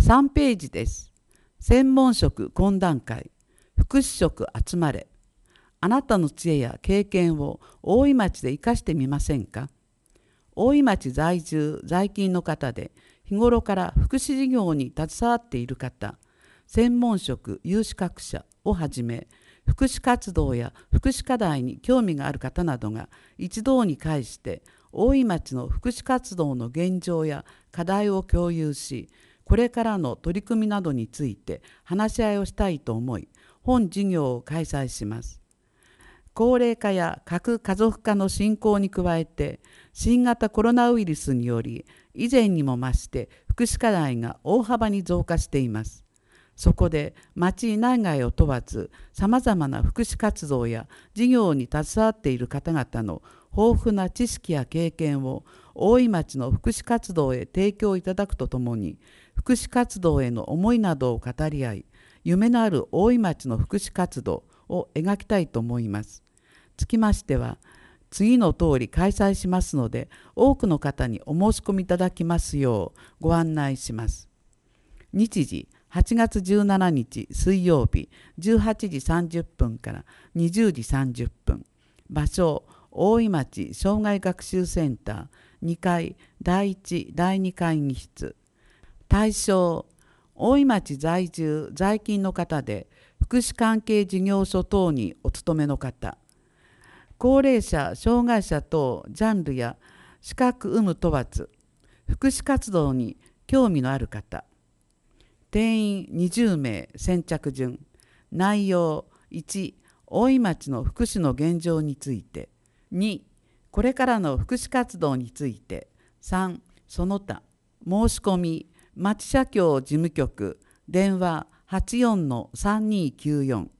3ページです。専門職懇談会、福祉職集まれ。あなたの知恵や経験を大井町で生かしてみませんか。大井町在住在勤の方で日頃から福祉事業に携わっている方、専門職有資格者をはじめ、福祉活動や福祉課題に興味がある方などが一堂に会して大井町の福祉活動の現状や課題を共有し、これからの取り組みなどについて話し合いをしたいと思い、本授業を開催します。高齢化や核家族化の進行に加えて、新型コロナウイルスにより以前にも増して福祉課題が大幅に増加しています。そこで町内外を問わず、さまざまな福祉活動や事業に携わっている方々の豊富な知識や経験を大井町の福祉活動へ提供いただくとともに、福祉活動への思いなどを語り合い、夢のある大井町の福祉活動を描きたいと思います。つきましては、次の通り開催しますので、多くの方にお申し込みいただきますようご案内します。日時8月17日水曜日18時30分から20時30分。場所、大井町障害学習センター2階第1第2会議室。対象、大井町在住在勤の方で福祉関係事業所等にお勤めの方、高齢者障害者等ジャンルや資格有無問わず福祉活動に興味のある方、定員20名先着順。内容1、大井町の福祉の現状について。2、これからの福祉活動について。3、その他。申し込み、町社協事務局、電話84-3294。